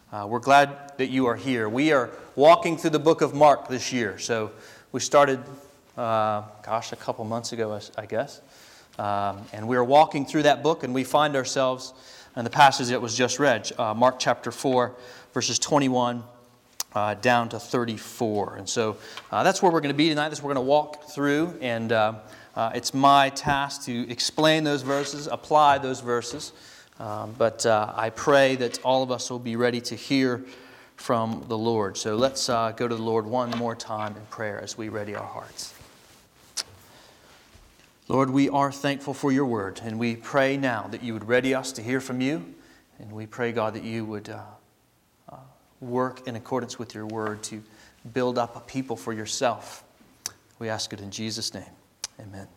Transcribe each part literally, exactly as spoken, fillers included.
Uh, we're glad that you are here. We are walking through the book of Mark this year. So we started, uh, gosh, a couple months ago, I guess. Um, and we are walking through that book, and we find ourselves in the passage that was just read, uh, Mark chapter four, verses twenty-one uh, down to thirty-four. And so uh, that's where we're going to be tonight. That's where we're going to walk through, and uh, uh, it's my task to explain those verses, apply those verses. Um, but uh, I pray that all of us will be ready to hear from the Lord. So let's uh, go to the Lord one more time in prayer as we ready our hearts. Lord, we are thankful for your word, and we pray now that you would ready us to hear from you. And we pray, God, that you would uh, uh, work in accordance with your word to build up a people for yourself. We ask it in Jesus' name. Amen. Amen.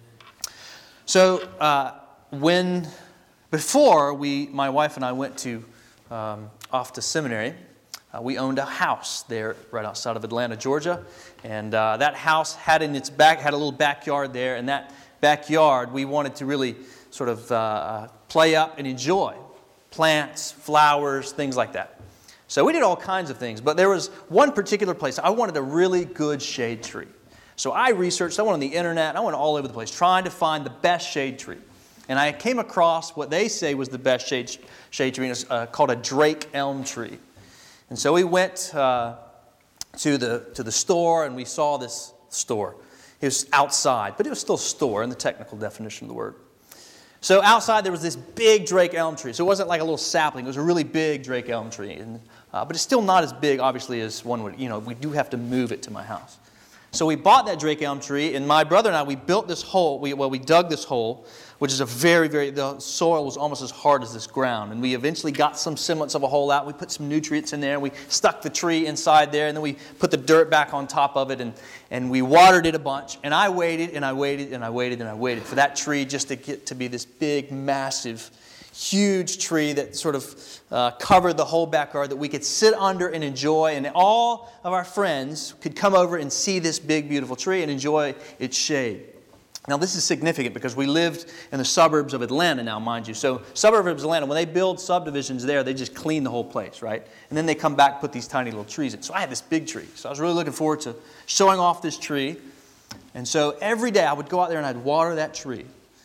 So uh, when... Before we, my wife and I went to um, off to seminary, uh, we owned a house there right outside of Atlanta, Georgia, and uh, that house had in its back had a little backyard there. And that backyard, we wanted to really sort of uh, play up and enjoy plants, flowers, things like that. So we did all kinds of things, but there was one particular place I wanted a really good shade tree. So I researched. I went on the internet. I went all over the place trying to find the best shade tree. And I came across what they say was the best shade, shade tree, and it's uh, called a Drake elm tree. And so we went uh, to the to the store, and we saw this store. It was outside, but it was still a store in the technical definition of the word. So outside there was this big Drake elm tree. So it wasn't like a little sapling. It was a really big Drake elm tree. And, uh, but it's still not as big, obviously, as one would. You know, we do have to move it to my house. So we bought that Drake elm tree, and my brother and I, we built this hole. We, well, we dug this hole, which is a very, very, the soil was almost as hard as this ground. And we eventually got some semblance of a hole out. We put some nutrients in there, and we stuck the tree inside there, and then we put the dirt back on top of it, and, and we watered it a bunch. And I waited, and I waited, and I waited, and I waited for that tree just to get to be this big, massive, huge tree that sort of uh, covered the whole backyard that we could sit under and enjoy, and all of our friends could come over and see this big, beautiful tree and enjoy its shade. Now, this is significant because we lived in the suburbs of Atlanta now, mind you. So, suburbs of Atlanta, when they build subdivisions there, they just clean the whole place, right? And then they come back and put these tiny little trees in. So, I had this big tree. So, I was really looking forward to showing off this tree. And so, every day I would go out there and I'd water that tree.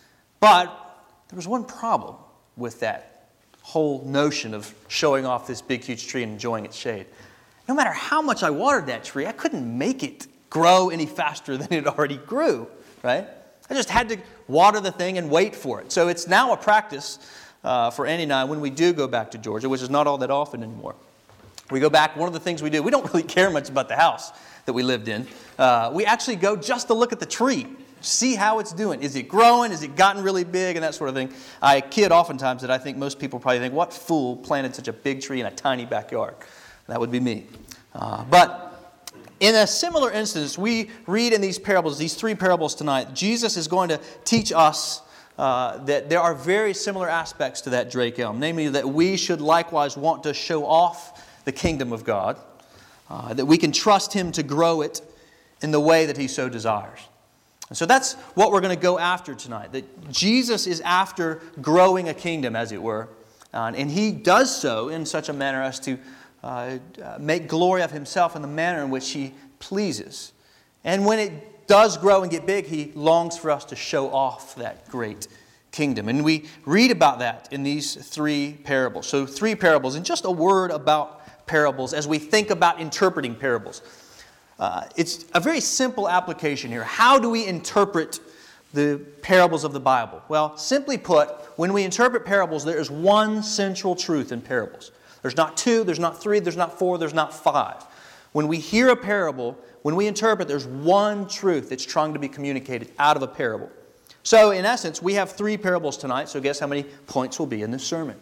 But there was one problem with that whole notion of showing off this big, huge tree and enjoying its shade. No matter how much I watered that tree, I couldn't make it grow any faster than it already grew, right? I just had to water the thing and wait for it. So it's now a practice uh, for Andy and I when we do go back to Georgia, which is not all that often anymore. We go back, one of the things we do, we don't really care much about the house that we lived in. Uh, we actually go just to look at the tree, see how it's doing. Is it growing? Has it gotten really big? And that sort of thing. I kid oftentimes that I think most people probably think, what fool planted such a big tree in a tiny backyard? That would be me. Uh, but in a similar instance, we read in these parables, these three parables tonight, Jesus is going to teach us uh, that there are very similar aspects to that Drake elm. Namely, that we should likewise want to show off the kingdom of God. Uh, that we can trust Him to grow it in the way that He so desires. And so that's what we're going to go after tonight. That Jesus is after growing a kingdom, as it were. Uh, and He does so in such a manner as to uh, make glory of Himself in the manner in which He pleases. And when it does grow and get big, He longs for us to show off that great kingdom. And we read about that in these three parables. So three parables. And just a word about parables as we think about interpreting parables. Uh, it's a very simple application here. How do we interpret the parables of the Bible? Well, simply put, when we interpret parables, there is one central truth in parables. There's not two, there's not three, there's not four, there's not five. When we hear a parable, when we interpret, there's one truth that's trying to be communicated out of a parable. So, in essence, we have three parables tonight, so guess how many points will be in this sermon?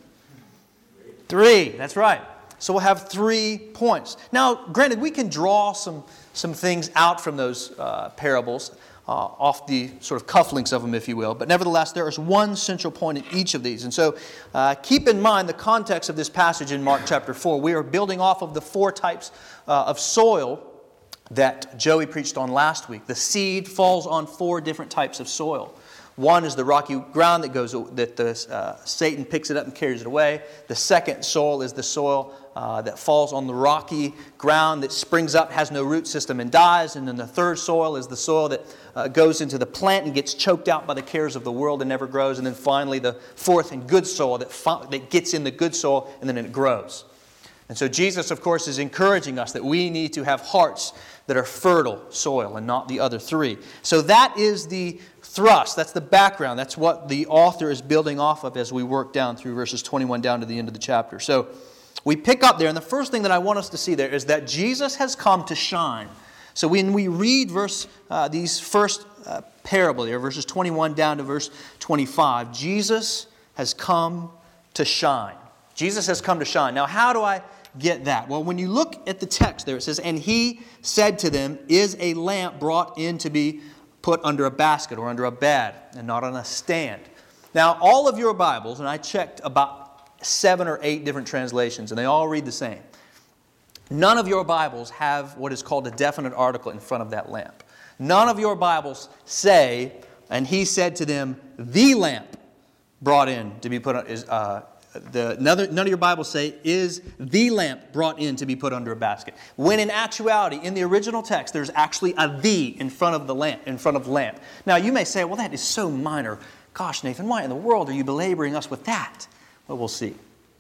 Three, that's right. So we'll have three points. Now, granted, we can draw some, some things out from those uh, parables, uh, off the sort of cufflinks of them, if you will. But nevertheless, there is one central point in each of these. And so uh, keep in mind the context of this passage in Mark chapter four. We are building off of the four types uh, of soil that Joey preached on last week. The seed falls on four different types of soil. One is the rocky ground that goes that the, uh, Satan picks it up and carries it away. The second soil is the soil uh, that falls on the rocky ground that springs up, has no root system and dies. And then the third soil is the soil that uh, goes into the plant and gets choked out by the cares of the world and never grows. And then finally the fourth and good soil that, fi- that gets in the good soil and then it grows. And so Jesus, of course, is encouraging us that we need to have hearts that are fertile soil and not the other three. So that is the thrust. That's the background. That's what the author is building off of as we work down through verses twenty-one down to the end of the chapter. So we pick up there, and the first thing that I want us to see there is that Jesus has come to shine. So when we read verse uh, these first uh, parable there, verses twenty-one down to verse twenty-five, Jesus has come to shine. Jesus has come to shine. Now, how do I get that? Well, when you look at the text there, it says, "And he said to them, is a lamp brought in to be put under a basket or under a bed and not on a stand?" Now, all of your Bibles, and I checked about seven or eight different translations, and they all read the same. None of your Bibles have what is called a definite article in front of that lamp. None of your Bibles say, "And he said to them, the lamp brought in to be put on," is uh, The, none of your Bibles say, "is the lamp brought in to be put under a basket." When in actuality, in the original text, there's actually a "the" in front of the lamp, in front of lamp. Now, you may say, "Well, that is so minor. Gosh, Nathan, why in the world are you belaboring us with that?" Well, we'll see.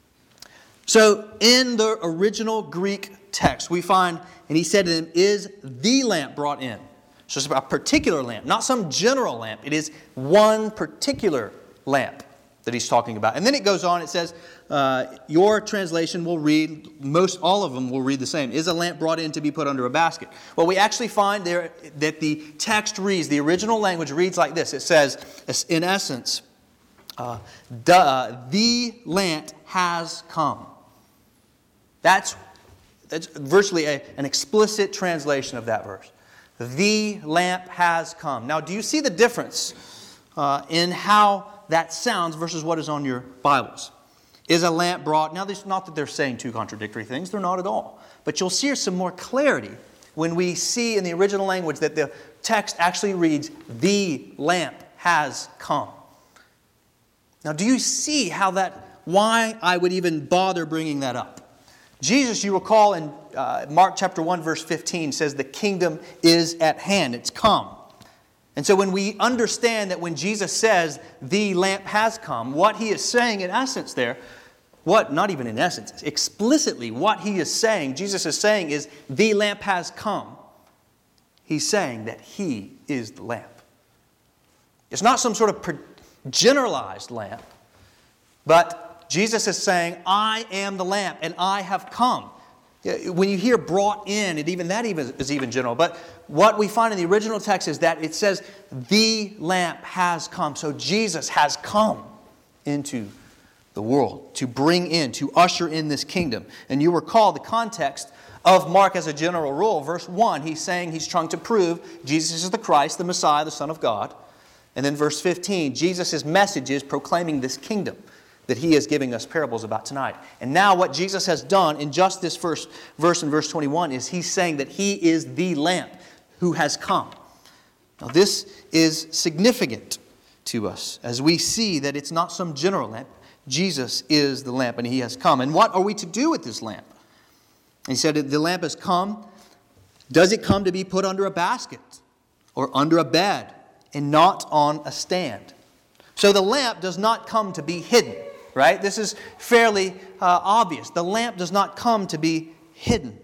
So, in the original Greek text, we find, "And he said to them, is the lamp brought in?" So it's a particular lamp, not some general lamp. It is one particular lamp that he's talking about. And then it goes on, it says, uh, your translation will read, most all of them will read the same, "Is a lamp brought in to be put under a basket?" Well, we actually find there that the text reads, the original language reads like this. It says, in essence, uh, the, the lamp has come. That's, that's virtually a, an explicit translation of that verse. The lamp has come. Now, do you see the difference uh, in how that sounds versus what is on your Bibles? Is a lamp brought? Now, it's not that they're saying two contradictory things. They're not at all. But you'll see some more clarity when we see in the original language that the text actually reads, "The lamp has come." Now, do you see how that, why I would even bother bringing that up? Jesus, you recall in uh, Mark chapter one, verse fifteen, says the kingdom is at hand. It's come. And so when we understand that when Jesus says, "The lamp has come," what he is saying in essence there, what, not even in essence, explicitly what he is saying, Jesus is saying is, the lamp has come. He's saying that he is the lamp. It's not some sort of generalized lamp, but Jesus is saying, "I am the lamp and I have come." When you hear "brought in," it even that even is even general. But what we find in the original text is that it says, "The lamp has come." So Jesus has come into the world to bring in, to usher in this kingdom. And you recall the context of Mark as a general rule. Verse one, he's saying he's trying to prove Jesus is the Christ, the Messiah, the Son of God. And then verse fifteen, Jesus' message is proclaiming this kingdom that he is giving us parables about tonight. And now what Jesus has done in just this first verse in verse twenty-one is he's saying that he is the lamp who has come. Now this is significant to us as we see that it's not some general lamp. Jesus is the lamp and he has come. And what are we to do with this lamp? He said the lamp has come. Does it come to be put under a basket or under a bed and not on a stand? So the lamp does not come to be hidden. Right? This is fairly uh, obvious. The lamp does not come to be hidden.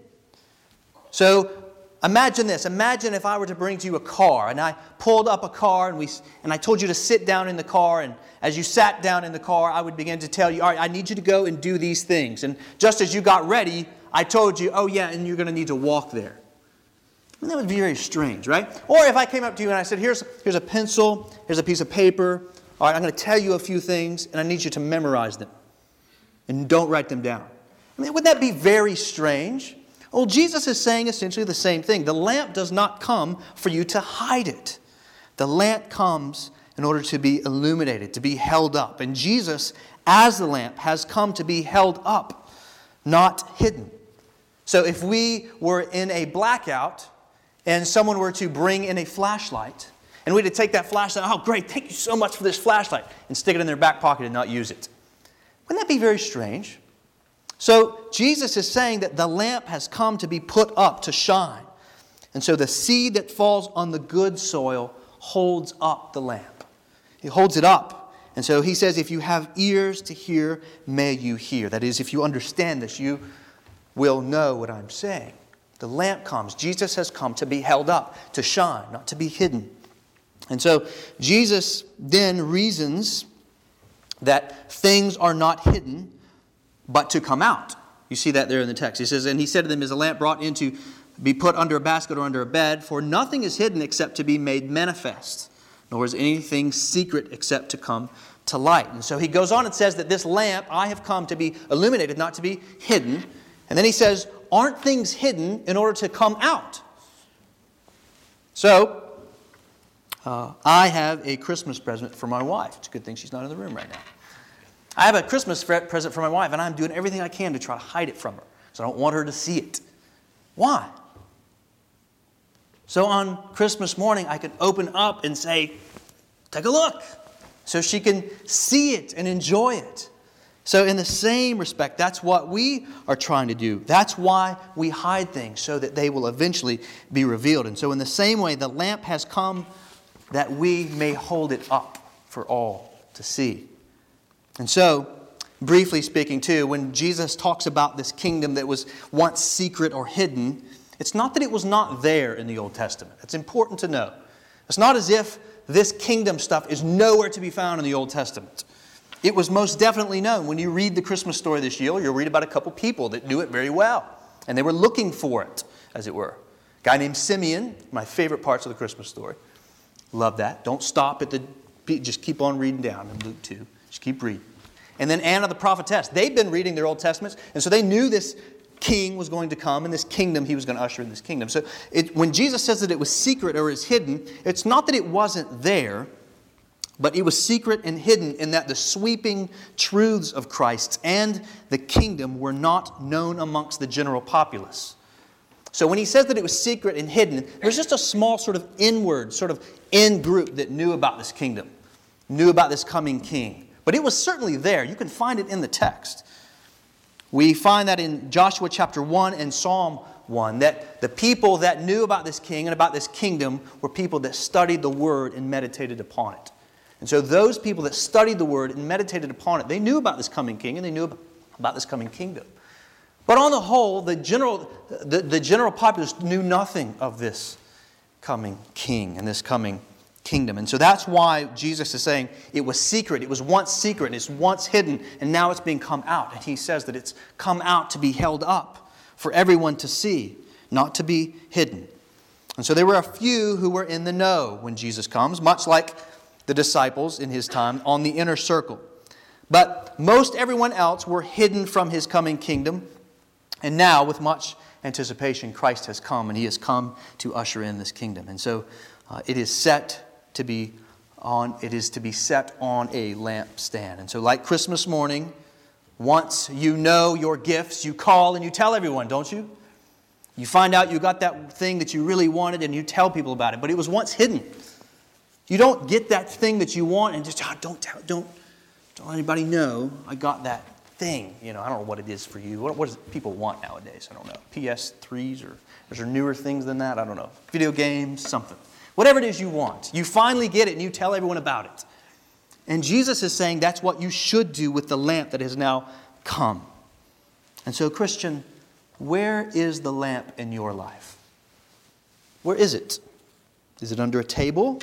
So imagine this. Imagine if I were to bring to you a car and I pulled up a car and we and I told you to sit down in the car, and as you sat down in the car, I would begin to tell you, "All right, I need you to go and do these things." And just as you got ready, I told you, "Oh yeah, and you're going to need to walk there." And that would be very strange, right? Or if I came up to you and I said, here's, here's a pencil, here's a piece of paper. All right, I'm going to tell you a few things, and I need you to memorize them. And don't write them down. I mean, would that be very strange? Well, Jesus is saying essentially the same thing. The lamp does not come for you to hide it. The lamp comes in order to be illuminated, to be held up. And Jesus, as the lamp, has come to be held up, not hidden. So if we were in a blackout and someone were to bring in a flashlight, and we had to take that flashlight, "Oh, great, thank you so much for this flashlight," and stick it in their back pocket and not use it. Wouldn't that be very strange? So Jesus is saying that the lamp has come to be put up to shine. And so the seed that falls on the good soil holds up the lamp. He holds it up. And so he says, if you have ears to hear, may you hear. That is, if you understand this, you will know what I'm saying. The lamp comes. Jesus has come to be held up, to shine, not to be hidden. And so Jesus then reasons that things are not hidden, but to come out. You see that there in the text. He says, and he said to them, is a lamp brought in to be put under a basket or under a bed? For nothing is hidden except to be made manifest, nor is anything secret except to come to light. And so he goes on and says that this lamp, I have come to be illuminated, not to be hidden. And then he says, aren't things hidden in order to come out? So, uh, I have a Christmas present for my wife. It's a good thing she's not in the room right now. I have a Christmas present for my wife, and I'm doing everything I can to try to hide it from her. So I don't want her to see it. Why? So on Christmas morning, I can open up and say, take a look, so she can see it and enjoy it. So in the same respect, that's what we are trying to do. That's why we hide things, so that they will eventually be revealed. And so in the same way, the lamp has come that we may hold it up for all to see. And so, briefly speaking too, when Jesus talks about this kingdom that was once secret or hidden, it's not that it was not there in the Old Testament. It's important to know. It's not as if this kingdom stuff is nowhere to be found in the Old Testament. It was most definitely known. When you read the Christmas story this year, you'll read about a couple people that knew it very well. And they were looking for it, as it were. A guy named Simeon, my favorite parts of the Christmas story. Love that. Don't stop at the, just keep on reading down in Luke two. Just keep reading. And then Anna the prophetess. They'd been reading their Old Testaments, and so they knew this king was going to come, and this kingdom, he was going to usher in this kingdom. So it, when Jesus says that it was secret or is hidden, it's not that it wasn't there, but it was secret and hidden in that the sweeping truths of Christ and the kingdom were not known amongst the general populace. So when he says that it was secret and hidden, there's just a small sort of inward, sort of in group that knew about this kingdom, knew about this coming king. But it was certainly there. You can find it in the text. We find that in Joshua chapter one and Psalm one, that the people that knew about this king and about this kingdom were people that studied the Word and meditated upon it. And so those people that studied the Word and meditated upon it, they knew about this coming king and they knew about this coming kingdom. But on the whole, the general, the, the general populace knew nothing of this coming king and this coming kingdom. And so that's why Jesus is saying it was secret. It was once secret and it's once hidden, and now it's being come out. And he says that it's come out to be held up for everyone to see, not to be hidden. And so there were a few who were in the know when Jesus comes, much like the disciples in his time on the inner circle. But most everyone else were hidden from his coming kingdom. And now, with much anticipation, Christ has come, and he has come to usher in this kingdom. And so uh, it is set to be on, it is to be set on a lampstand. And so like Christmas morning, once you know your gifts, you call and you tell everyone, don't you? You find out you got that thing that you really wanted and you tell people about it, but it was once hidden. You don't get that thing that you want and just, oh, don't tell, don't, don't let anybody know I got that thing. You know, I don't know what it is for you. What, what does people want nowadays? I don't know. P S threes or is there newer things than that? I don't know. Video games, something. Whatever it is you want. You finally get it and you tell everyone about it. And Jesus is saying that's what you should do with the lamp that has now come. And so, Christian, where is the lamp in your life? Where is it? Is it under a table?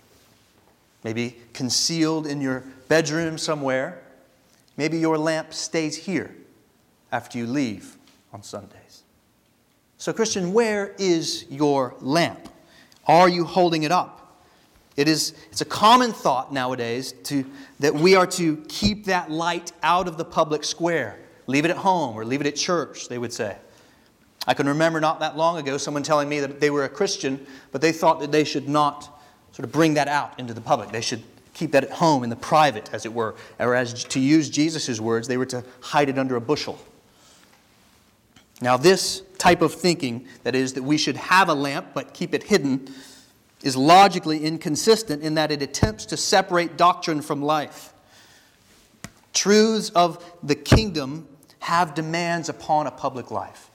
Maybe concealed in your bedroom somewhere? Maybe your lamp stays here after you leave on Sundays. So, Christian, where is your lamp? Are you holding it up? It is, it's a common thought nowadays to, that we are to keep that light out of the public square. Leave it at home or leave it at church, they would say. I can remember not that long ago someone telling me that they were a Christian, but they thought that they should not sort of bring that out into the public. They should keep that at home in the private, as it were. Or as to use Jesus' words, they were to hide it under a bushel. Now this type of thinking, that is, that we should have a lamp but keep it hidden, is logically inconsistent in that it attempts to separate doctrine from life. Truths of the kingdom have demands upon a public life.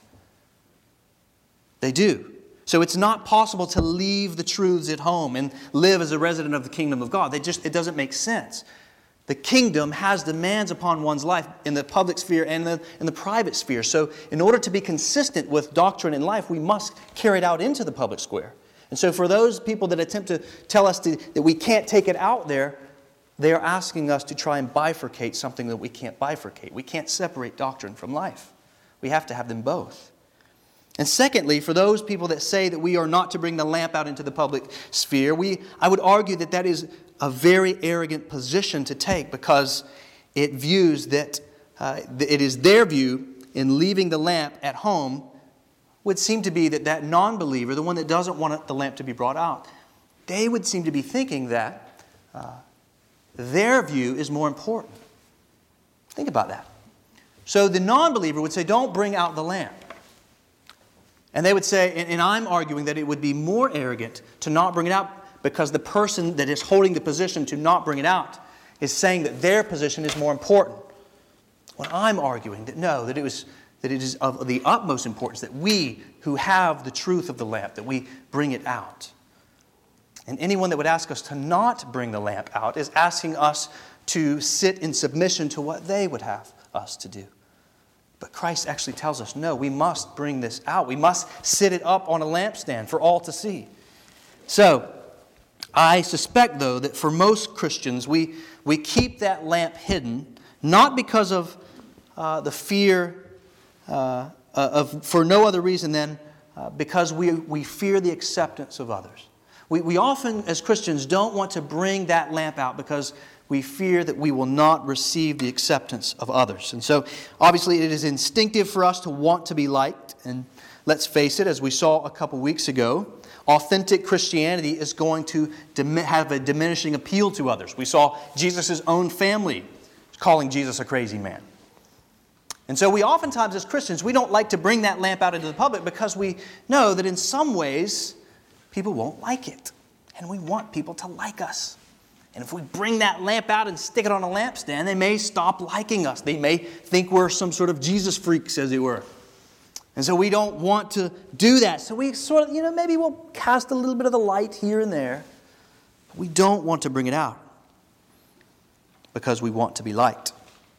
They do. So it's not possible to leave the truths at home and live as a resident of the kingdom of God. They just, it doesn't make sense. The kingdom has demands upon one's life in the public sphere and the, in the private sphere. So in order to be consistent with doctrine in life, we must carry it out into the public square. And so for those people that attempt to tell us to, that we can't take it out there, they are asking us to try and bifurcate something that we can't bifurcate. We can't separate doctrine from life. We have to have them both. And secondly, for those people that say that we are not to bring the lamp out into the public sphere, we, I would argue that that is a very arrogant position to take, because it views that uh, it is their view in leaving the lamp at home would seem to be that that non-believer, the one that doesn't want the lamp to be brought out, they would seem to be thinking that uh, their view is more important. Think about that. So the non-believer would say, don't bring out the lamp. And they would say, and, and I'm arguing that it would be more arrogant to not bring it out, because the person that is holding the position to not bring it out is saying that their position is more important. When I'm arguing that no, that it was that it is of the utmost importance that we who have the truth of the lamp, that we bring it out. And anyone that would ask us to not bring the lamp out is asking us to sit in submission to what they would have us to do. But Christ actually tells us, no, we must bring this out. We must sit it up on a lampstand for all to see. So, I suspect, though, that for most Christians, we, we keep that lamp hidden, not because of uh, the fear, uh, of for no other reason than uh, because we, we fear the acceptance of others. We, we often, as Christians, don't want to bring that lamp out because we fear that we will not receive the acceptance of others. And so, obviously, it is instinctive for us to want to be liked. And let's face it, as we saw a couple weeks ago, authentic Christianity is going to have a diminishing appeal to others. We saw Jesus' own family calling Jesus a crazy man. And so we oftentimes, as Christians, we don't like to bring that lamp out into the public because we know that in some ways, people won't like it. And we want people to like us. And if we bring that lamp out and stick it on a lampstand, they may stop liking us. They may think we're some sort of Jesus freaks, as it were. And so we don't want to do that. So we sort of, you know, maybe we'll cast a little bit of the light here and there. But we don't want to bring it out because we want to be liked.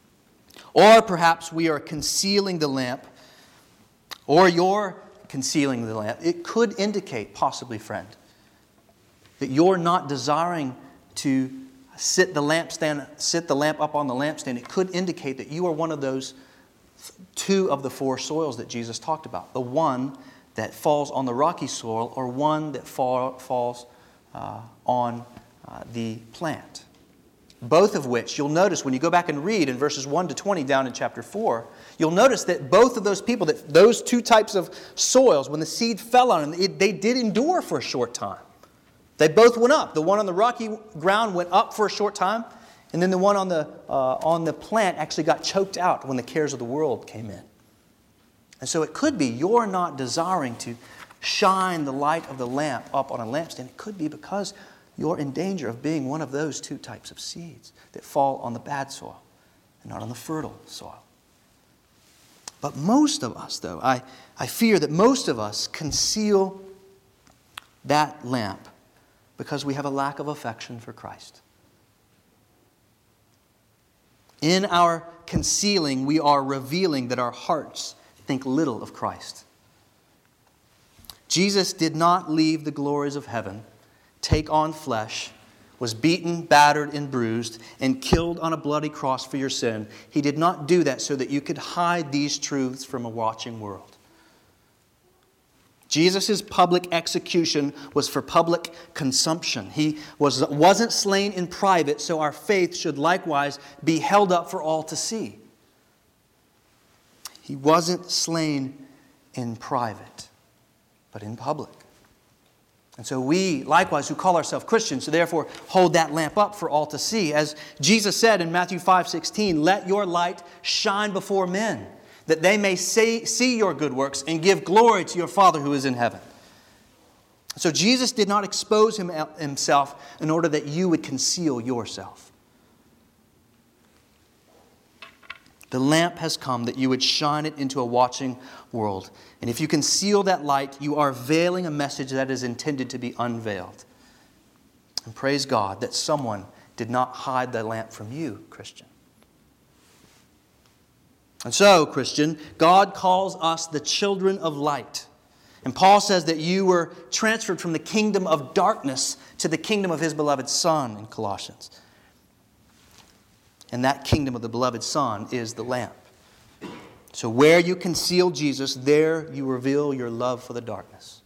Or perhaps we are concealing the lamp, or you're concealing the lamp. It could indicate, possibly, friend, that you're not desiring to sit the lampstand, sit the lamp up on the lampstand. It could indicate that you are one of those two of the four soils that Jesus talked about. The one that falls on the rocky soil, or one that fall, falls uh, on uh, the plant. Both of which, you'll notice when you go back and read in verses one to twenty down in chapter four, you'll notice that both of those people, that those two types of soils, when the seed fell on them, it, they did endure for a short time. They both went up. The one on the rocky ground went up for a short time, and then the one on the uh, on the plant actually got choked out when the cares of the world came in. And so it could be you're not desiring to shine the light of the lamp up on a lampstand. It could be because you're in danger of being one of those two types of seeds that fall on the bad soil and not on the fertile soil. But most of us, though, I, I fear that most of us conceal that lamp because we have a lack of affection for Christ. In our concealing, we are revealing that our hearts think little of Christ. Jesus did not leave the glories of heaven, take on flesh, was beaten, battered, and bruised, and killed on a bloody cross for your sin. He did not do that so that you could hide these truths from a watching world. Jesus' public execution was for public consumption. He was, wasn't slain in private, so our faith should likewise be held up for all to see. He wasn't slain in private, but in public. And so we, likewise, who call ourselves Christians, so therefore hold that lamp up for all to see. As Jesus said in Matthew five sixteen, let your light shine before men, that they may see, see your good works and give glory to your Father who is in heaven. So Jesus did not expose him, himself in order that you would conceal yourself. The lamp has come that you would shine it into a watching world. And if you conceal that light, you are veiling a message that is intended to be unveiled. And praise God that someone did not hide the lamp from you, Christian. And so, Christian, God calls us the children of light. And Paul says that you were transferred from the kingdom of darkness to the kingdom of His beloved Son in Colossians. And that kingdom of the beloved Son is the lamp. So where you conceal Jesus, there you reveal your love for the darkness.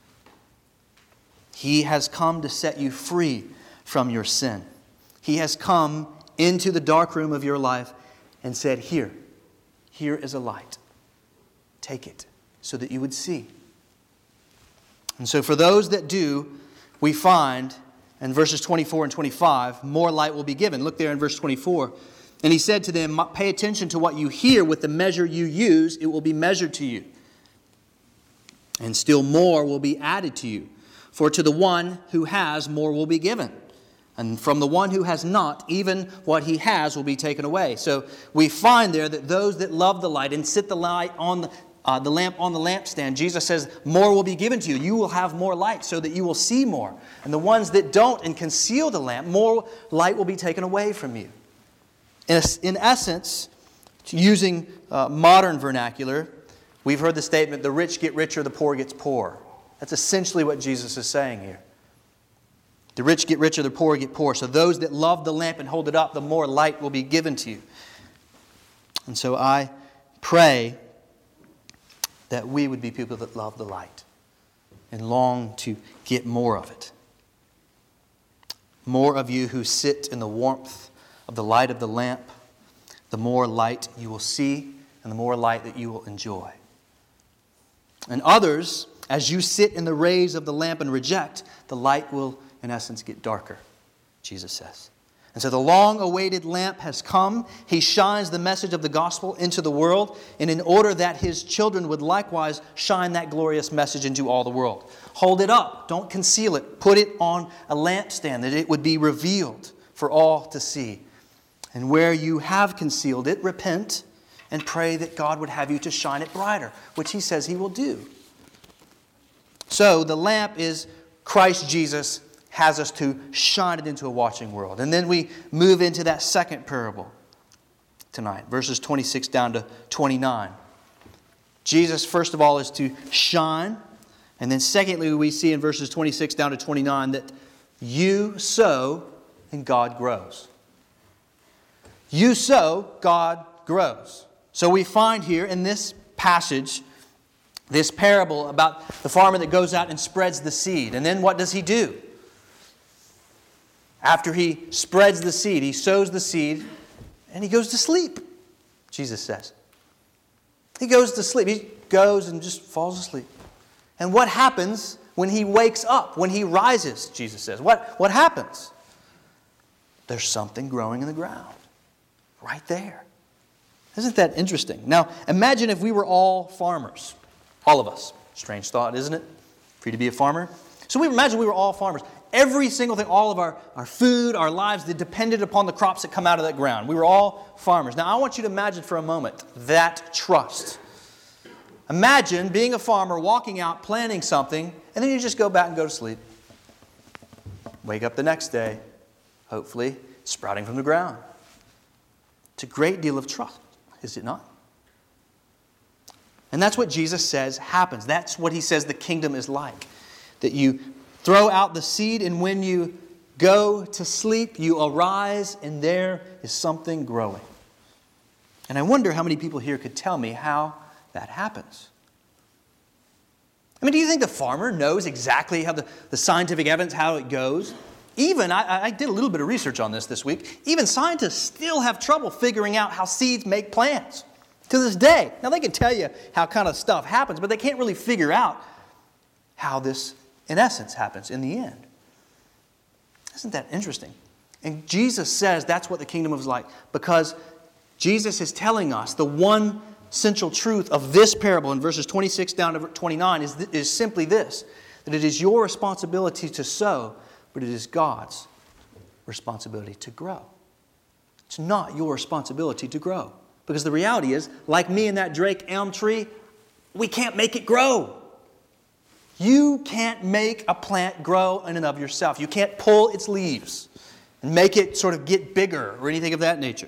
He has come to set you free from your sin. He has come into the dark room of your life and said, here, here is a light. Take it so that you would see. And so for those that do, we find in verses twenty-four and twenty-five, more light will be given. Look there in verse twenty-four. And he said to them, pay attention to what you hear. With the measure you use, it will be measured to you. And still more will be added to you. For to the one who has, more will be given. And from the one who has not, even what he has will be taken away. So we find there that those that love the light and sit the light on the Uh, the lamp on the lampstand, Jesus says, more will be given to you. You will have more light so that you will see more. And the ones that don't and conceal the lamp, more light will be taken away from you. In, in essence, using uh, modern vernacular, we've heard the statement, the rich get richer, the poor gets poorer. That's essentially what Jesus is saying here. The rich get richer, the poor get poor. So those that love the lamp and hold it up, the more light will be given to you. And so I pray that we would be people that love the light and long to get more of it. More of you who sit in the warmth of the light of the lamp, the more light you will see and the more light that you will enjoy. And others, as you sit in the rays of the lamp and reject, the light will, in essence, get darker, Jesus says. And so the long-awaited lamp has come. He shines the message of the gospel into the world, and in order that His children would likewise shine that glorious message into all the world. Hold it up. Don't conceal it. Put it on a lampstand that it would be revealed for all to see. And where you have concealed it, repent and pray that God would have you to shine it brighter, which He says He will do. So the lamp is Christ Jesus, has us to shine it into a watching world. And then we move into that second parable tonight, verses twenty-six down to twenty-nine. Jesus, first of all, is to shine. And then secondly, we see in verses twenty-six down to twenty-nine that you sow and God grows. You sow, God grows. So we find here in this passage, this parable about the farmer that goes out and spreads the seed. And then what does he do? After he spreads the seed, he sows the seed, and he goes to sleep, Jesus says. He goes to sleep. He goes and just falls asleep. And what happens when he wakes up, when he rises, Jesus says? What, what happens? There's something growing in the ground. Right there. Isn't that interesting? Now, imagine if we were all farmers. All of us. Strange thought, isn't it? For you to be a farmer. So we imagine we were all farmers. Every single thing, all of our, our food, our lives, they depended upon the crops that come out of that ground. We were all farmers. Now, I want you to imagine for a moment that trust. Imagine being a farmer, walking out, planting something, and then you just go back and go to sleep. Wake up the next day, hopefully, sprouting from the ground. It's a great deal of trust, is it not? And that's what Jesus says happens. That's what He says the kingdom is like. That you throw out the seed, and when you go to sleep, you arise, and there is something growing. And I wonder how many people here could tell me how that happens. I mean, do you think the farmer knows exactly how the, the scientific evidence, how it goes? Even, I, I did a little bit of research on this this week, even scientists still have trouble figuring out how seeds make plants to this day. Now, they can tell you how kind of stuff happens, but they can't really figure out how this, in essence, happens in the end. Isn't that interesting? And Jesus says that's what the kingdom is like, because Jesus is telling us the one central truth of this parable in verses twenty-six down to twenty-nine is, is simply this, that it is your responsibility to sow, but it is God's responsibility to grow. It's not your responsibility to grow, Because the reality is, like me and that Drake elm tree, we can't make it grow. You can't make a plant grow in and of yourself. You can't pull its leaves and make it sort of get bigger or anything of that nature.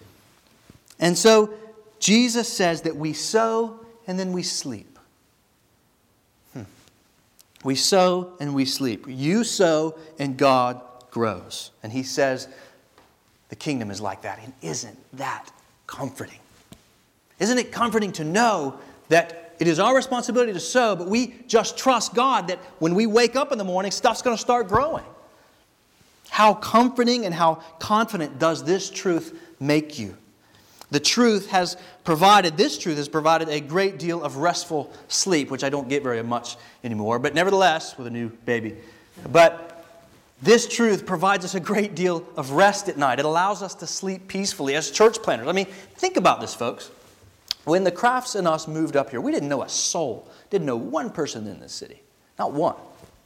And so Jesus says that we sow and then we sleep. Hmm. We sow and we sleep. You sow and God grows. And He says the kingdom is like that. And isn't that comforting? Isn't it comforting to know that it is our responsibility to sow, but we just trust God that when we wake up in the morning, stuff's going to start growing? How comforting and how confident does this truth make you? The truth has provided, this truth has provided a great deal of restful sleep, which I don't get very much anymore, but nevertheless, with a new baby. But this truth provides us a great deal of rest at night. It allows us to sleep peacefully as church planners. I mean, think about this, folks. When the Crafts and us moved up here, we didn't know a soul. Didn't know one person in this city. Not one.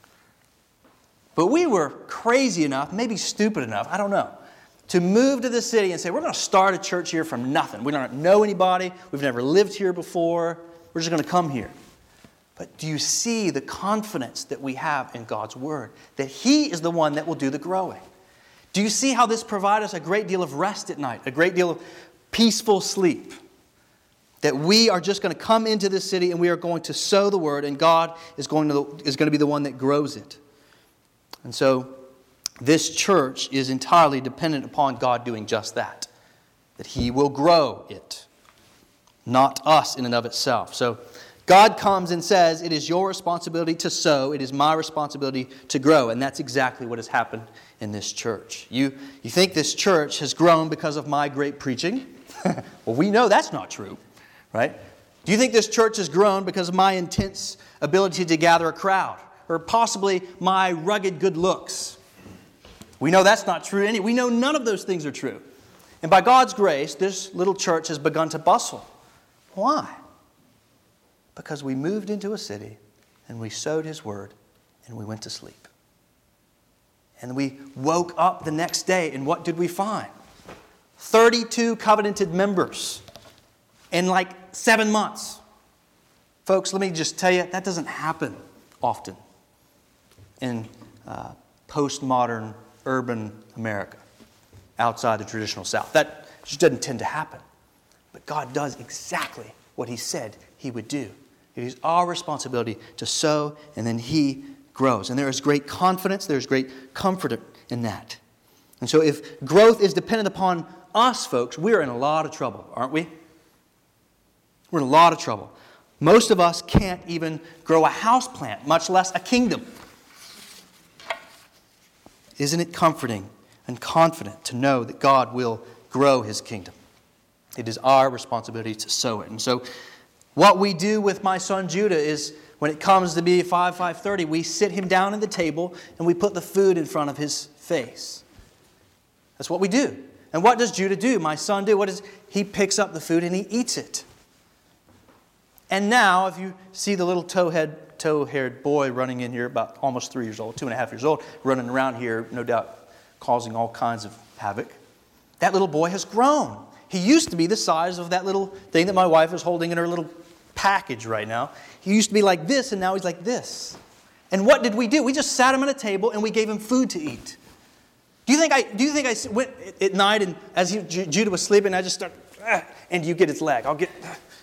But we were crazy enough, maybe stupid enough, I don't know, to move to the city and say, we're going to start a church here from nothing. We don't know anybody. We've never lived here before. We're just going to come here. But do you see the confidence that we have in God's Word? That He is the one that will do the growing. Do you see how this provides us a great deal of rest at night? A great deal of peaceful sleep? That we are just going to come into this city and we are going to sow the Word, and God is going to, is going to be the one that grows it. And so this church is entirely dependent upon God doing just that. That He will grow it. Not us in and of itself. So God comes and says, it is your responsibility to sow. It is my responsibility to grow. And that's exactly what has happened in this church. You, you think this church has grown because of my great preaching? Well, we know that's not true. Right? Do you think this church has grown because of my intense ability to gather a crowd? Or possibly my rugged good looks? We know that's not true. We know none of those things are true. And by God's grace, this little church has begun to bustle. Why? Because we moved into a city and we sowed His Word and we went to sleep. And we woke up the next day and what did we find? thirty-two covenanted members. In like seven months. Folks, let me just tell you, that doesn't happen often in uh, postmodern urban America outside the traditional South. That just doesn't tend to happen. But God does exactly what He said He would do. It is our responsibility to sow, and then He grows. And there is great confidence, there is great comfort in that. And so if growth is dependent upon us, folks, we're in a lot of trouble, aren't we? We're in a lot of trouble. Most of us can't even grow a house plant, much less a kingdom. Isn't it comforting and confident to know that God will grow His kingdom? It is our responsibility to sow it. And so what we do with my son Judah is when it comes to be five, five thirty, we sit him down at the table and we put the food in front of his face. That's what we do. And what does Judah do? My son do? What is he picks up the food and he eats it. And now, if you see the little tow-head, tow-haired boy running in here, about almost three years old, two and a half years old, running around here, no doubt causing all kinds of havoc, that little boy has grown. He used to be the size of that little thing that my wife is holding in her little package right now. He used to be like this, and now he's like this. And what did we do? We just sat him at a table, and we gave him food to eat. Do you think I, do you think I went at night, and as he, Judah was sleeping, I just started, ah, and you get his leg. I'll get...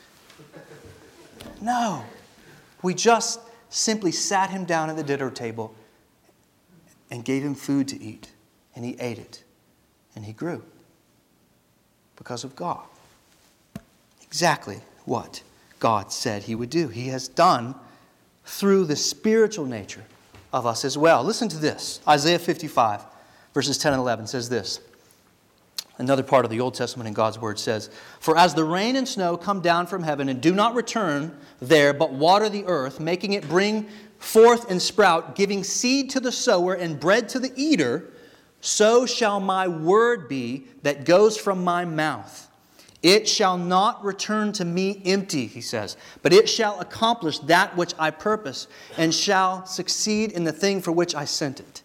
No. We just simply sat him down at the dinner table and gave him food to eat. And he ate it. And he grew. Because of God. Exactly what God said He would do. He has done through the spiritual nature of us as well. Listen to this. Isaiah fifty-five, verses ten and eleven says this. Another part of the Old Testament in God's Word says, "For as the rain and snow come down from heaven and do not return there, but water the earth, making it bring forth and sprout, giving seed to the sower and bread to the eater, so shall my word be that goes from my mouth. It shall not return to me empty," he says, "but it shall accomplish that which I purpose and shall succeed in the thing for which I sent it."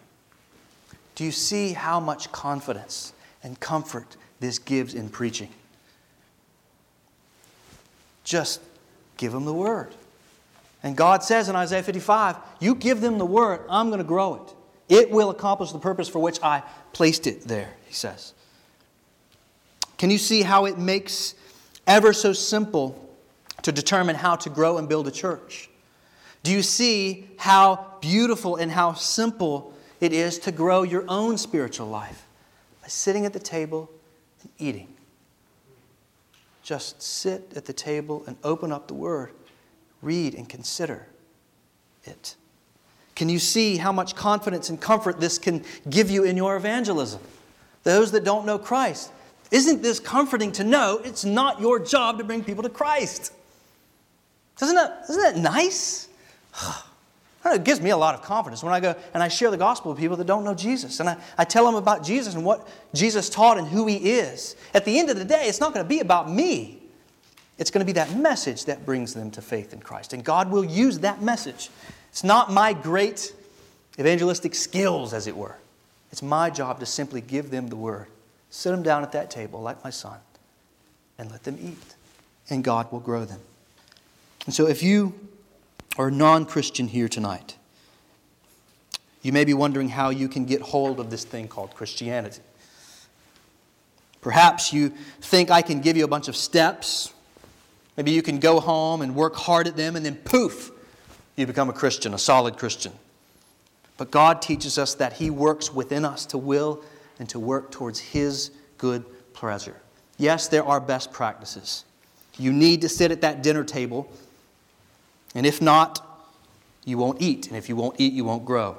Do you see how much confidence and comfort this gives in preaching? Just give them the Word. And God says in Isaiah fifty-five, you give them the Word, I'm going to grow it. It will accomplish the purpose for which I placed it there, he says. Can you see how it makes ever so simple to determine how to grow and build a church? Do you see how beautiful and how simple it is to grow your own spiritual life? By sitting at the table and eating. Just sit at the table and open up the Word. Read and consider it. Can you see how much confidence and comfort this can give you in your evangelism? Those that don't know Christ. Isn't this comforting to know it's not your job to bring people to Christ? Doesn't that, isn't that nice? It gives me a lot of confidence when I go and I share the gospel with people that don't know Jesus. And I, I tell them about Jesus and what Jesus taught and who He is. At the end of the day, it's not going to be about me. It's going to be that message that brings them to faith in Christ. And God will use that message. It's not my great evangelistic skills, as it were. It's my job to simply give them the Word. Sit them down at that table like my son and let them eat. And God will grow them. And so if you are a non-Christian here tonight, you may be wondering how you can get hold of this thing called Christianity. Perhaps you think I can give you a bunch of steps. Maybe you can go home and work hard at them and then poof, you become a Christian, a solid Christian. But God teaches us that He works within us to will and to work towards His good pleasure. Yes, there are best practices. You need to sit at that dinner table, and if not, you won't eat. And if you won't eat, you won't grow.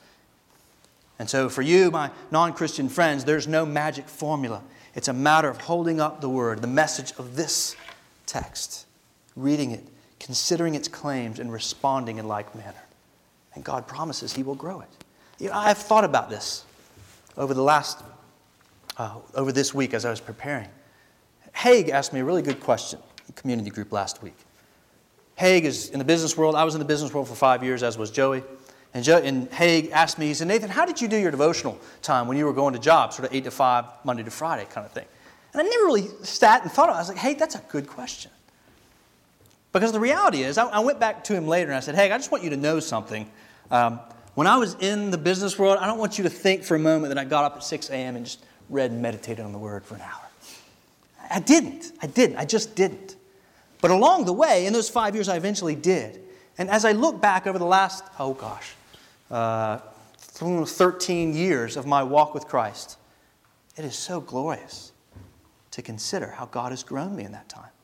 And so for you, my non-Christian friends, there's no magic formula. It's a matter of holding up the Word, the message of this text, reading it, considering its claims, and responding in like manner. And God promises He will grow it. You know, I've thought about this over the last, uh, over this week as I was preparing. Haig asked me a really good question in community group last week. Haig is in the business world. I was in the business world for five years, as was Joey. And, Joe, and Haig asked me, he said, Nathan, how did you do your devotional time when you were going to jobs, sort of eight to five, Monday to Friday kind of thing? And I never really sat and thought about it. I was like, hey, that's a good question. Because the reality is, I, I went back to him later and I said, Haig, I just want you to know something. Um, when I was in the business world, I don't want you to think for a moment that I got up at six a.m. and just read and meditated on the Word for an hour. I didn't. I didn't. I just didn't. But along the way, in those five years, I eventually did. And as I look back over the last, oh gosh, uh, thirteen years of my walk with Christ, it is so glorious to consider how God has grown me in that time.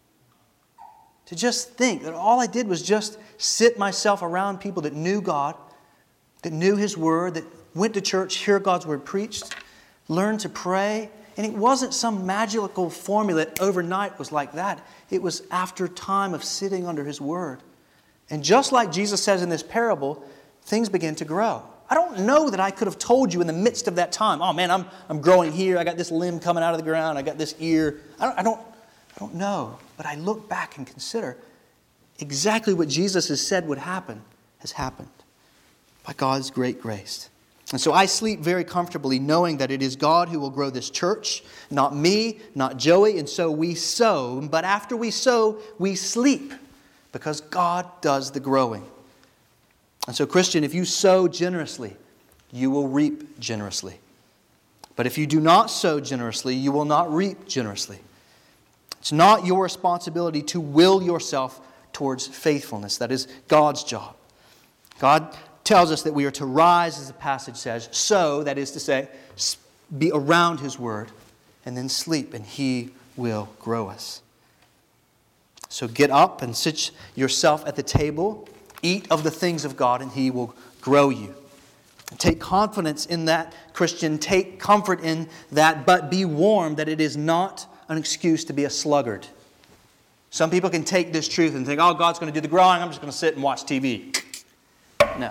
To just think that all I did was just sit myself around people that knew God, that knew His Word, that went to church, hear God's Word preached, learned to pray. And it wasn't some magical formula that overnight was like that. It was after time of sitting under His Word. And just like Jesus says in this parable, things began to grow. I don't know that I could have told you in the midst of that time, oh man, I'm I'm growing here. I got this limb coming out of the ground. I got this ear. I don't, I don't, I don't know. But I look back and consider exactly what Jesus has said would happen has happened by God's great grace. And so I sleep very comfortably knowing that it is God who will grow this church, not me, not Joey. And so we sow. But after we sow, we sleep because God does the growing. And so, Christian, if you sow generously, you will reap generously. But if you do not sow generously, you will not reap generously. It's not your responsibility to will yourself towards faithfulness. That is God's job. God tells us that we are to rise, as the passage says, sow, that is to say, be around His Word, and then sleep, and He will grow us. So get up and sit yourself at the table, eat of the things of God, and He will grow you. Take confidence in that, Christian. Take comfort in that, but be warned that it is not an excuse to be a sluggard. Some people can take this truth and think, oh, God's going to do the growing, I'm just going to sit and watch T V. No.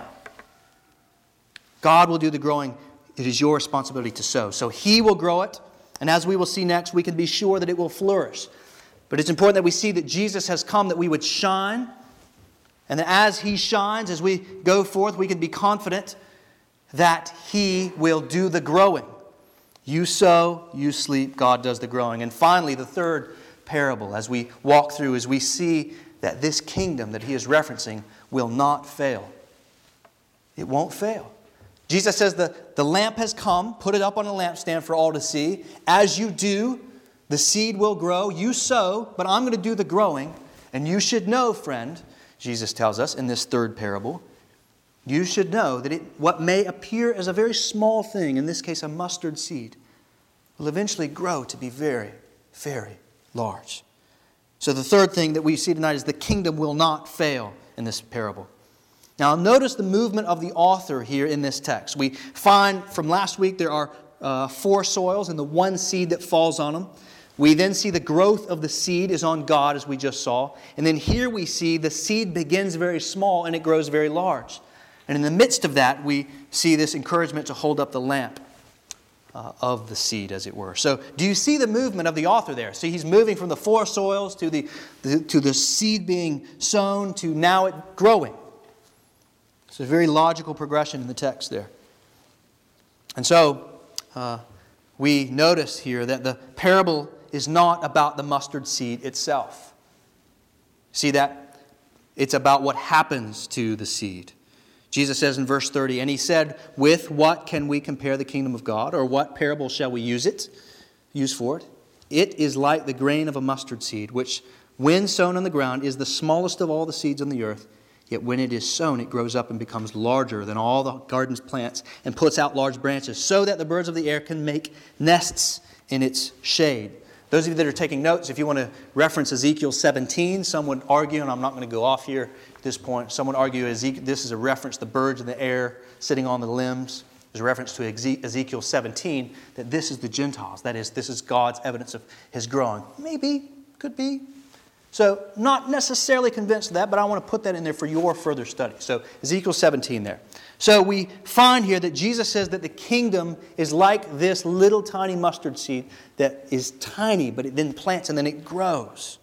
God will do the growing. It is your responsibility to sow. So He will grow it, and as we will see next, we can be sure that it will flourish. But it's important that we see that Jesus has come that we would shine, and that as He shines, as we go forth, we can be confident that He will do the growing. You sow, you sleep, God does the growing. And finally, the third parable, as we walk through, as we see that this kingdom that he is referencing will not fail. It won't fail. Jesus says the, the lamp has come. Put it up on a lampstand for all to see. As you do, the seed will grow. You sow, but I'm going to do the growing. And you should know, friend, Jesus tells us in this third parable, you should know that it, what may appear as a very small thing, in this case a mustard seed, will eventually grow to be very, very large. So the third thing that we see tonight is the kingdom will not fail in this parable. Now notice the movement of the author here in this text. We find from last week there are uh, four soils and the one seed that falls on them. We then see the growth of the seed is on God, as we just saw. And then here we see the seed begins very small and it grows very large. And in the midst of that, we see this encouragement to hold up the lamp uh, of the seed, as it were. So do you see the movement of the author there? See, he's moving from the four soils to the, the, to the seed being sown to now it growing. It's a very logical progression in the text there. And so uh, we notice here that the parable is not about the mustard seed itself. See that? It's about what happens to the seed. Jesus says in verse thirty, and he said, with what can we compare the kingdom of God? Or what parable shall we use it? Use for it? It is like the grain of a mustard seed, which when sown on the ground is the smallest of all the seeds on the earth. Yet when it is sown, it grows up and becomes larger than all the garden's plants and puts out large branches so that the birds of the air can make nests in its shade. Those of you that are taking notes, if you want to reference Ezekiel seventeen, some would argue, and I'm not going to go off here at this point, some would argue Ezekiel, this is a reference to the birds in the air sitting on the limbs. There's a reference to Ezekiel seventeen, that this is the Gentiles. That is, this is God's evidence of his growing. Maybe, could be. So, not necessarily convinced of that, but I want to put that in there for your further study. So, Ezekiel seventeen there. So, we find here that Jesus says that the kingdom is like this little tiny mustard seed that is tiny, but it then plants and then it grows.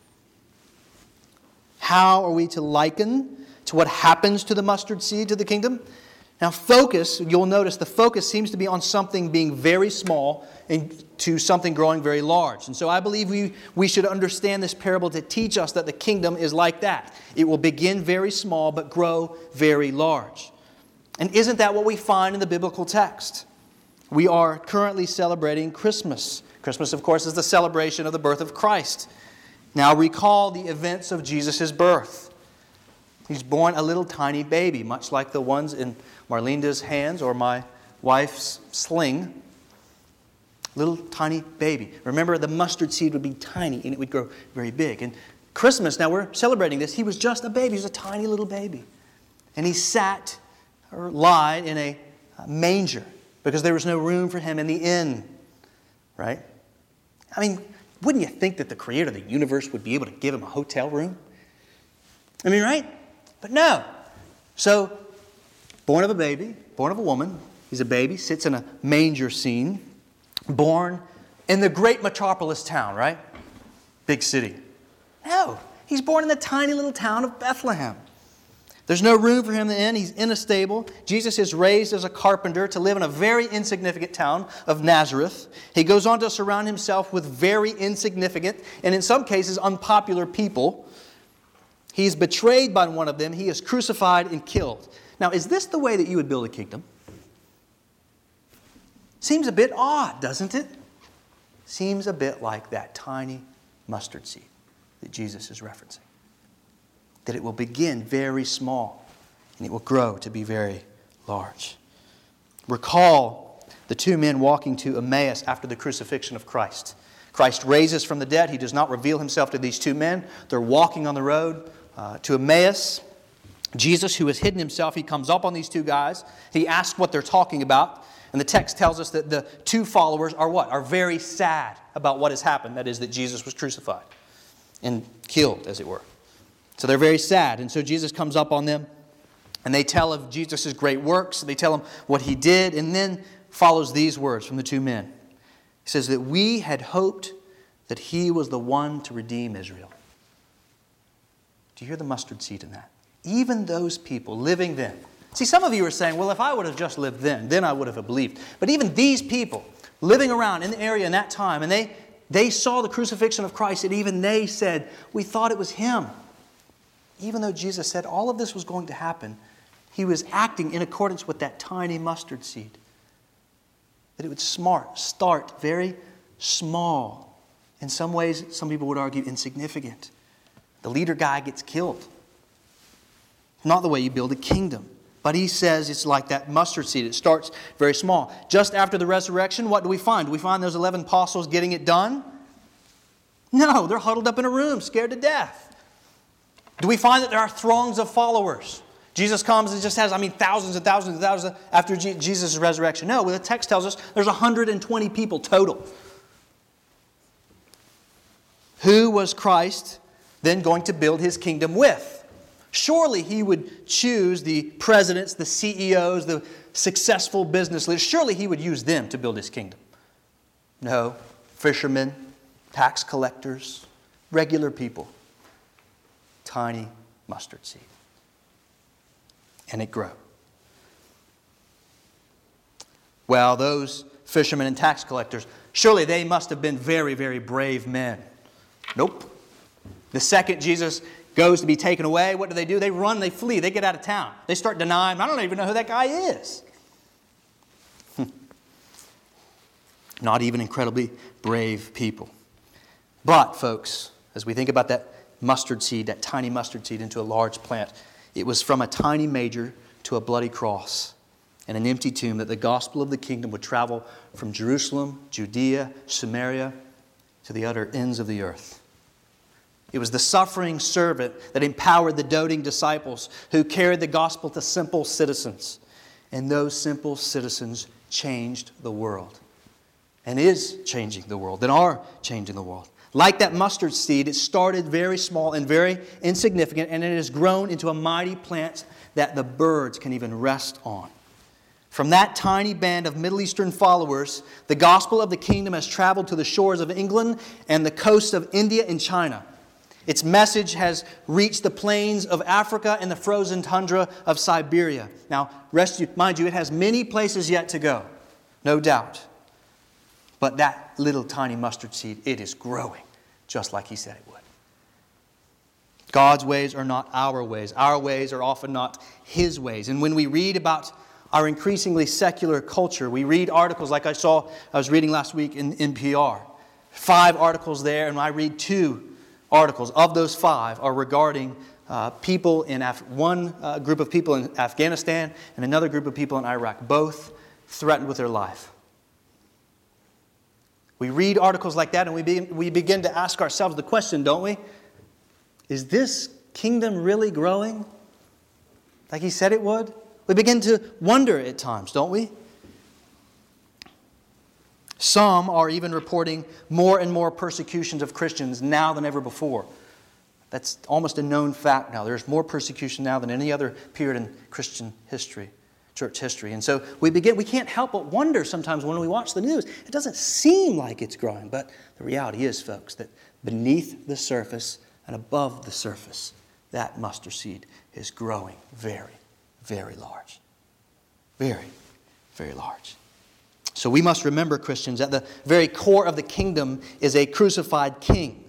How are we to liken to what happens to the mustard seed to the kingdom? Now, focus, you'll notice the focus seems to be on something being very small and to something growing very large. And so I believe we, we should understand this parable to teach us that the kingdom is like that. It will begin very small but grow very large. And isn't that what we find in the biblical text? We are currently celebrating Christmas. Christmas, of course, is the celebration of the birth of Christ. Now recall the events of Jesus' birth. He's born a little tiny baby, much like the ones in Marlenda's hands or my wife's sling. Little tiny baby. Remember, the mustard seed would be tiny and it would grow very big. And Christmas, now we're celebrating this, he was just a baby. He was a tiny little baby. And he sat or lied in a manger because there was no room for him in the inn. Right? I mean, wouldn't you think that the creator of the universe would be able to give him a hotel room? I mean, right? But no. So, born of a baby, born of a woman, he's a baby, sits in a manger scene, born in the great metropolis town, right? Big city. No, he's born in the tiny little town of Bethlehem. There's no room for him in the inn. He's in a stable. Jesus is raised as a carpenter to live in a very insignificant town of Nazareth. He goes on to surround himself with very insignificant and in some cases unpopular people. He's betrayed by one of them. He is crucified and killed. Now, is this the way that you would build a kingdom? Seems a bit odd, doesn't it? Seems a bit like that tiny mustard seed that Jesus is referencing. That it will begin very small and it will grow to be very large. Recall the two men walking to Emmaus after the crucifixion of Christ. Christ raises from the dead. He does not reveal himself to these two men. They're walking on the road uh, to Emmaus. Jesus, who has hidden himself, he comes up on these two guys. He asks what they're talking about. And the text tells us that the two followers are what? Are very sad about what has happened. That is, that Jesus was crucified and killed, as it were. So they're very sad. And so Jesus comes up on them and they tell of Jesus' great works. They tell him what he did. And then follows these words from the two men. He says that we had hoped that he was the one to redeem Israel. Do you hear the mustard seed in that? Even those people living then. See, some of you are saying, well, if I would have just lived then, then I would have believed. But even these people living around in the area in that time, and they They saw the crucifixion of Christ, and even they said, we thought it was Him. Even though Jesus said all of this was going to happen, He was acting in accordance with that tiny mustard seed. That it would smart, start very small. In some ways, some people would argue insignificant. The leader guy gets killed. Not the way you build a kingdom. But He says it's like that mustard seed. It starts very small. Just after the resurrection, what do we find? Do we find those eleven apostles getting it done? No, they're huddled up in a room, scared to death. Do we find that there are throngs of followers? Jesus comes and just has, I mean, thousands and thousands and thousands after Jesus' resurrection. No, the text tells us there's one hundred twenty people total. Who was Christ then going to build His kingdom with? Surely He would choose the presidents, the C E Os, the successful business leaders. Surely He would use them to build His kingdom. No, fishermen, tax collectors, regular people. Tiny mustard seed. And it grew. Well, those fishermen and tax collectors, surely they must have been very, very brave men. Nope. The second Jesus goes to be taken away, what do they do? They run, they flee, they get out of town. They start denying, I don't even know who that guy is. Not even incredibly brave people. But, folks, as we think about that mustard seed, that tiny mustard seed into a large plant, it was from a tiny manger to a bloody cross and an empty tomb that the gospel of the kingdom would travel from Jerusalem, Judea, Samaria, to the utter ends of the earth. It was the suffering servant that empowered the doting disciples who carried the gospel to simple citizens. And those simple citizens changed the world. And is changing the world, and are changing the world. Like that mustard seed, it started very small and very insignificant, and it has grown into a mighty plant that the birds can even rest on. From that tiny band of Middle Eastern followers, the gospel of the kingdom has traveled to the shores of England and the coasts of India and China. Its message has reached the plains of Africa and the frozen tundra of Siberia. Now, rest you, mind you, it has many places yet to go, no doubt. But that little tiny mustard seed, it is growing just like He said it would. God's ways are not our ways. Our ways are often not His ways. And when we read about our increasingly secular culture, we read articles like I saw, I was reading last week in N P R. Five articles there, and I read two articles. Of those five are regarding uh, people in Af- one uh, group of people in Afghanistan and another group of people in Iraq, both threatened with their life. We read articles like that and we begin, we begin to ask ourselves the question, don't we? Is this kingdom really growing like He said it would? We begin to wonder at times, don't we? Some are even reporting more and more persecutions of Christians now than ever before. That's almost a known fact now. There's more persecution now than any other period in Christian history. Church history. And so we begin, we can't help but wonder sometimes when we watch the news. It doesn't seem like it's growing, but the reality is, folks, that beneath the surface and above the surface, that mustard seed is growing very, very large. Very, very large. So we must remember, Christians, at the very core of the kingdom is a crucified king.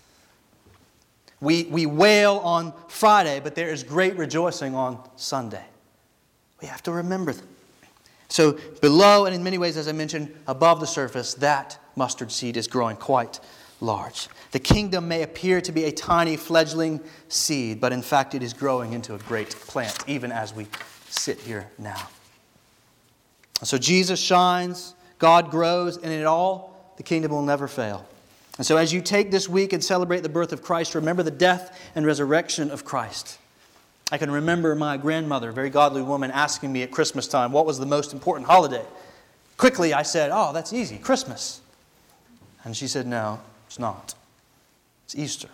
We, we wail on Friday, but there is great rejoicing on Sunday. We have to remember them. So below, and in many ways, as I mentioned, above the surface, that mustard seed is growing quite large. The kingdom may appear to be a tiny fledgling seed, but in fact it is growing into a great plant, even as we sit here now. So Jesus shines, God grows, and in it all, the kingdom will never fail. And so as you take this week and celebrate the birth of Christ, remember the death and resurrection of Christ. I can remember my grandmother, a very godly woman, asking me at Christmas time what was the most important holiday. Quickly I said, oh, that's easy, Christmas. And she said, no, it's not. It's Easter.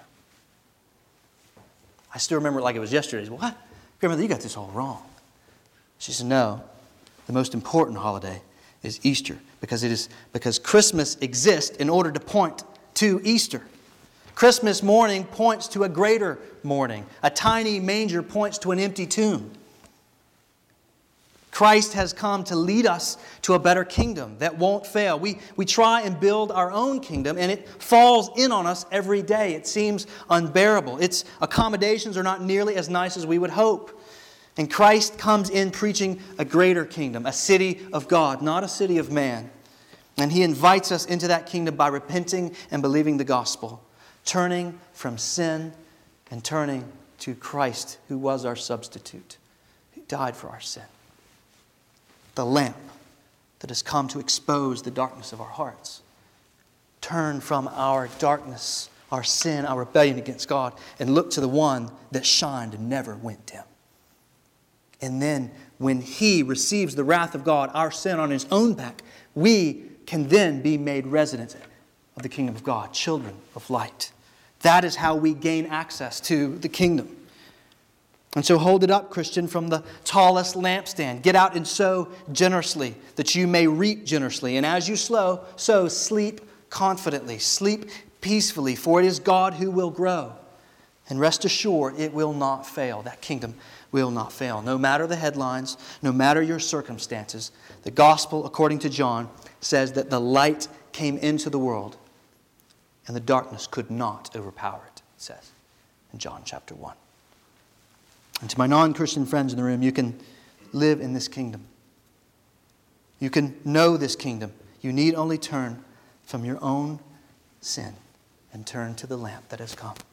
I still remember it like it was yesterday. I said, what? Grandmother, you got this all wrong. She said, no, the most important holiday is Easter because it is because Christmas exists in order to point to Easter. Christmas morning points to a greater morning. A tiny manger points to an empty tomb. Christ has come to lead us to a better kingdom that won't fail. We, we try and build our own kingdom, and it falls in on us every day. It seems unbearable. Its accommodations are not nearly as nice as we would hope. And Christ comes in preaching a greater kingdom, a city of God, not a city of man. And He invites us into that kingdom by repenting and believing the gospel, turning from sin and turning to Christ, who was our substitute, who died for our sin. The lamp that has come to expose the darkness of our hearts. Turn from our darkness, our sin, our rebellion against God, and look to the one that shined and never went dim. And then when He receives the wrath of God, our sin on His own back, we can then be made residents of the kingdom of God, children of light. That is how we gain access to the kingdom. And so hold it up, Christian, from the tallest lampstand. Get out and sow generously, that you may reap generously. And as you sow, sow, sleep confidently, sleep peacefully, for it is God who will grow. And rest assured, it will not fail. That kingdom will not fail. No matter the headlines, no matter your circumstances, the gospel, according to John, says that the light came into the world, and the darkness could not overpower it, it says in John chapter one. And to my non-Christian friends in the room, you can live in this kingdom. You can know this kingdom. You need only turn from your own sin and turn to the lamp that has come.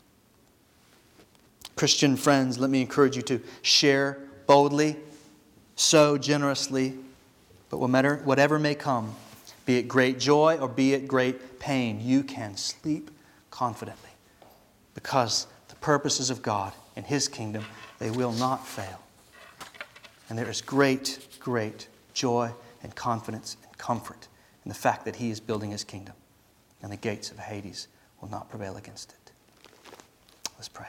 Christian friends, let me encourage you to share boldly, sow generously, but whatever, whatever may come, be it great joy or be it great pain, you can sleep confidently, because the purposes of God and His kingdom, they will not fail. And there is great, great joy and confidence and comfort in the fact that He is building His kingdom, and the gates of Hades will not prevail against it. Let's pray.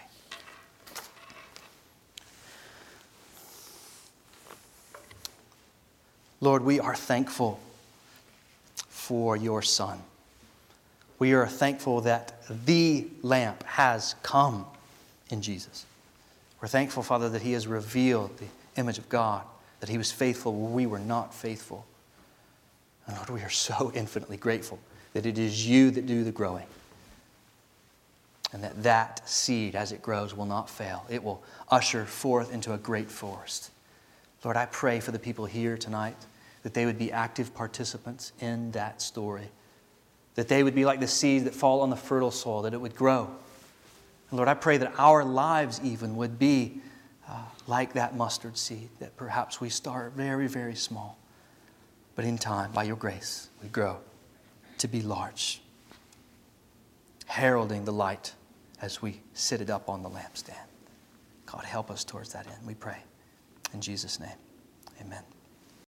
Lord, we are thankful for Your Son. We are thankful that the lamp has come in Jesus. We're thankful, Father, that He has revealed the image of God, that He was faithful when we were not faithful. And Lord, we are so infinitely grateful that it is You that do the growing, and that that seed, as it grows, will not fail. It will usher forth into a great forest. Lord, I pray for the people here tonight that they would be active participants in that story, that they would be like the seeds that fall on the fertile soil, that it would grow. And Lord, I pray that our lives even would be uh, like that mustard seed, that perhaps we start very, very small, but in time, by Your grace, we grow to be large, heralding the light as we sit it up on the lampstand. God, help us towards that end, we pray. In Jesus' name, amen.